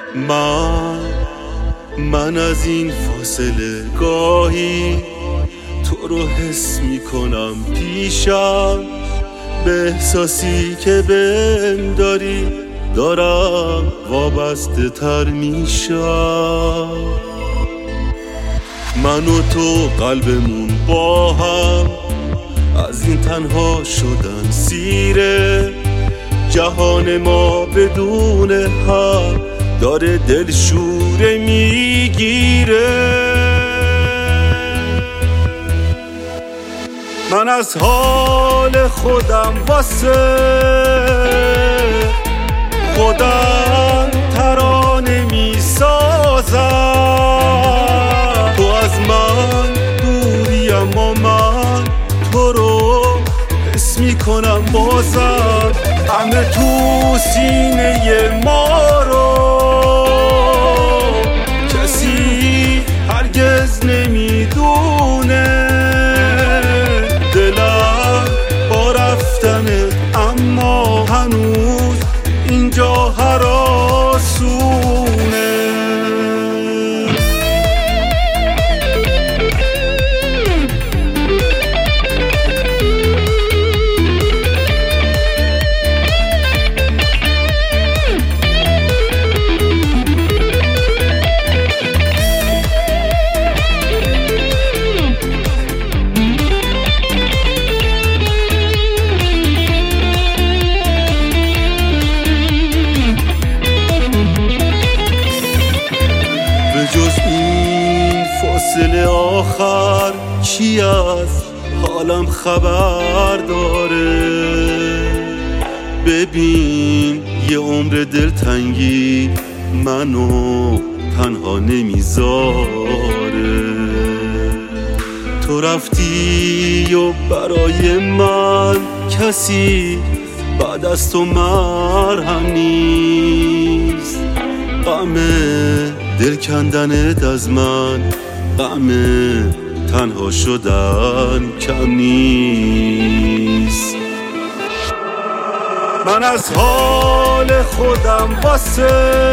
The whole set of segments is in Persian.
من از این فاصله گاهی تو رو حس میکنم پیشم، به احساسی که بهم داری دارم وابسته تر میشم. من و تو قلبمون با هم از این تنها شدن سیره، جهان ما بدون هم داره دلشوره میگیره. من از حال خودم واسه خودم ترانه میسازم. تو از من دوری اما من تو رو حس میکنم بازم. همه تو سینه ما رو کسی هرگز نمیدونه. دلم با رفتنه اما هنوز اینجا هراسونه. جز این فاصله آخر کی از حالم خبر داره؟ ببین یه عمر دلتنگی منو تنها نمیذاره. تو رفتی و برای من کسی بعد از تو مرهم نیست. غم دل کندنت از من، غم تنها شدن کم نیست. من از حال خودم واسه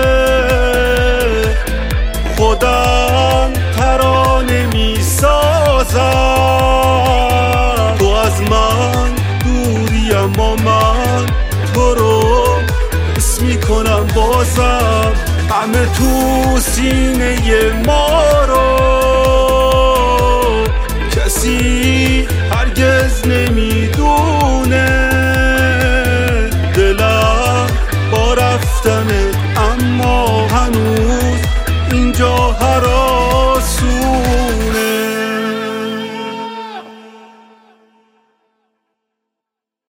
خودم ترانه میسازم. تو از من دوری اما من تو رو حس میکنم بازم. همه تو سینه ما رو کسی هرگز نمیدونه. دلم با رفتنه اما هنوز اینجا هر